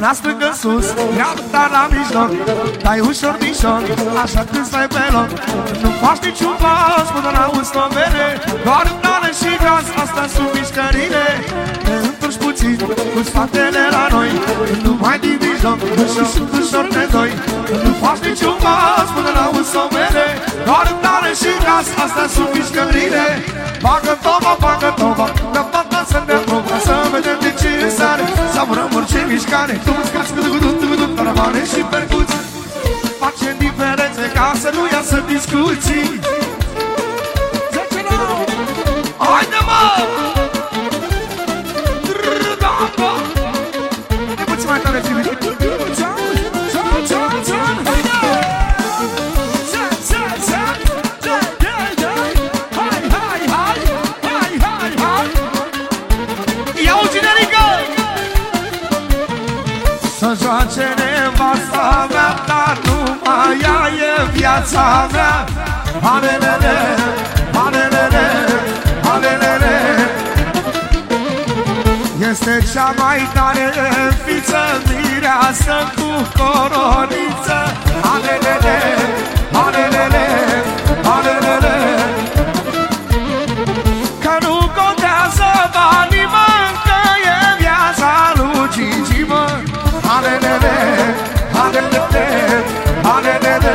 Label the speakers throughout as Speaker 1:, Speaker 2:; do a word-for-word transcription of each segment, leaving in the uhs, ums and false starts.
Speaker 1: mâna stângă sus, dreapta la mijloc, dai ușor, mișor, așa când stai pe loc. Nu faci niciun pas până la un stomere, doar tare și gaz, astea sunt mișcările. Te întorci puțin cu spatele la noi, nu mai din mijloc, ușor, ușor de doi. Nu faci niciun pas până la un stomere, doar tare și gaz, astea sunt mișcările. Bagă toba, bagă toba, dă pata să ne proba, să vedem de ce sare, să amurăm orice mișcare. Tu îți cați cu du-du-du-du-du, caravane și percuți. Facem diferențe ca să nu iasă discuții. Zece nouă! Haide, mă! Dră-da-da! E puțin mai tare, Fili. Țan, țan, țan, țan, haide! Țan, țan, țan, țan, hai, hai, hai, hai, hai, hai, hai! Ia-o, generică! Să joace nevasta mea, dar numai ea e viața mea. Alelele, alelele, alelele. Este cea mai tare fiță, mireasă cu coroniță. Alelele, alelele, alelele. Că nu contează banii, mă, că e viața lui Gigi, mă. Alelele, alelele, alelele.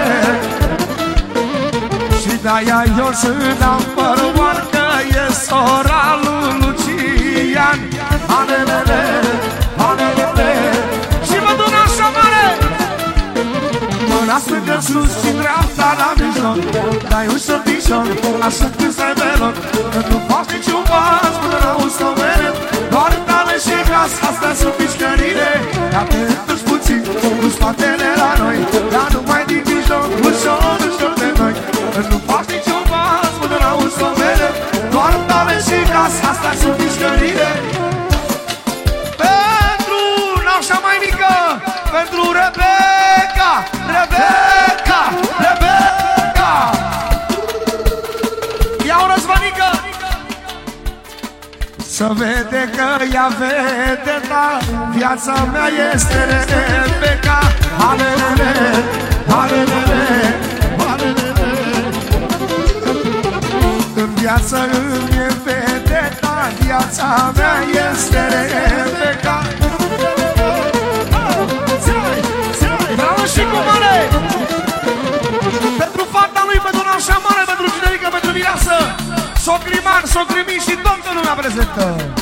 Speaker 1: Și de-aia eu sunt number one, că e sora lui Lucian. Alelele, alelele. Și mă dun așa mare. Mâna stângă sus și dreapta la mijloc, dai ușor, mișor, așa când stai pe loc. Nu faci niciun pas până la un stomere, doar tale și gaz, astea sunt mișcările. Dar te întorci puțin cu spatele la noi, dar numai din mijloc, ușor, ușor de noi. Nu faci niciun pas până la un stomere, doar tale și gaz, astea sunt mișcările. Pentru nașa mai mică, pentru Rebecca, Rebecca, Rebecca. Ia o răzvănică. Să vede că ea vedeta, viața mea este Rebecca. Alelele, alelele, alelele. În viață îmi e vedeta, viața mea este Rebecca. Bravo și cu mare! Pentru fata lui, pentru nașa mare, pentru generică, pentru mireasă, socrimar, socrimi și toată lumea prezentă.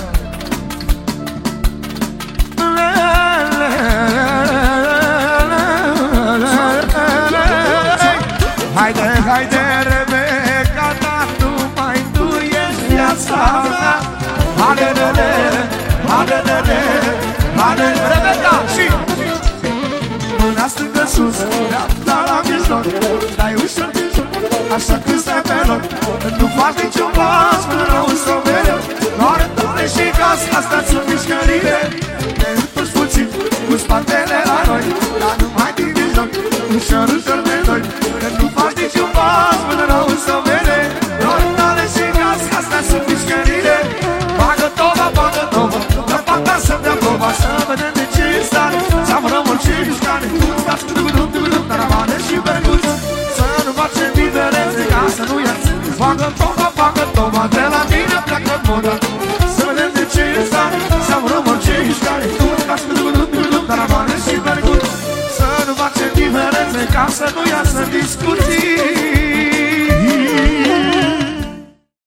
Speaker 1: Haide, haide, Rebecca, dar numai tu ești viața mea. Alelele, alelele, alelele. Rebecca, și mâna stângă sus, dreapta la mijloc, dai ușor, ușor, așa când stai pe loc. Nu faci niciun pas până la un stomere, doar tare și gaz, astea sunt mișcările. Te întorci puțin cu spatele la noi, dar numai din mijloc, ușor, ușor de noi. Nu faci niciun pas până la un stomere, doar tare și gaz, astea sunt mișcările. Bagă toba, bagă toba, dă pata să dea proba, să vedem de ce e stare, să amărăm orice mișcare. Tu stați cu du-du-du-du-du, caravane și percuți. Să nu facem diferențe ca să nu iați. Bagă toba, bagă toba, de la mine pleacă moda. Să vedem de ce e stare, să amărăm orice mișcare. Tu stați cu du-du-du-du-du, caravane și percuți. Să nu facem diferențe ca să nu iasă discuții.